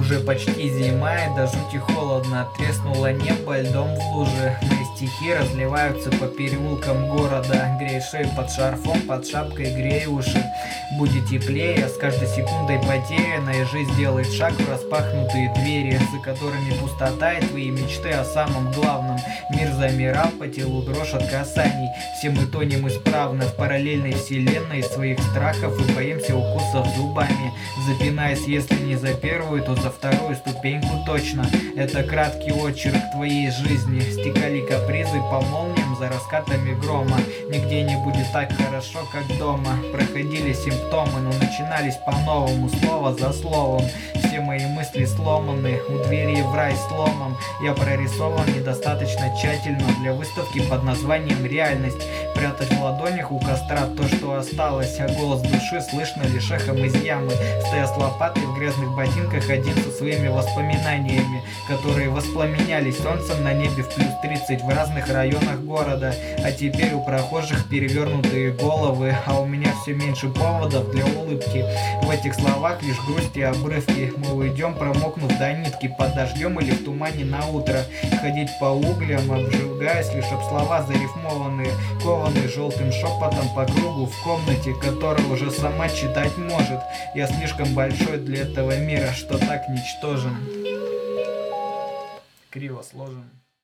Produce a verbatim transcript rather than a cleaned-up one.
Уже почти зима и до жути холодно. Треснуло небо льдом в луже. Мои стихи разливаются по переулкам города. Грей шею под шарфом, под шапкой грей уши. Будет теплее, с каждой секундой потерянной жизнь делает шаг в распахнутые двери, за которыми пустота и твои мечты о самом главном. Мир замирал, по телу дрожь от касаний. Все мы тонем исправно в параллельной вселенной своих страхов и боимся укусов зубами, запинаясь, если не за первую, то за вторую ступеньку точно. Это краткий очерк твоей жизни. Стекали капризы по молниям за раскатами грома. Нигде не будет так хорошо, как дома. Проходили симптомы, но начинались по-новому, слово за словом. Все мои мысли сломаны, у двери в рай сломом. Я прорисован недостаточно тщательно для выставки под названием «Реальность». Прятать в ладонях у костра то, что осталось, а голос души слышно лишь эхом из ямы. Стоя с лопатой в грязных ботинках, один со своими воспоминаниями, которые воспламенялись солнцем на небе в плюс тридцать в разных районах города. А теперь у прохожих перевернутые головы, а у меня все меньше поводов для улыбки. В этих словах лишь грусть и обрывки. Мы уйдем, промокнув до нитки, под дождем или в тумане на утро. Ходить по углям, обжигаясь лишь об слова зарифмованные, кованные желтым шепотом по кругу в комнате, которая уже сама читать может. Я слишком большой для этого мира, что так ничтожен. Криво сложен.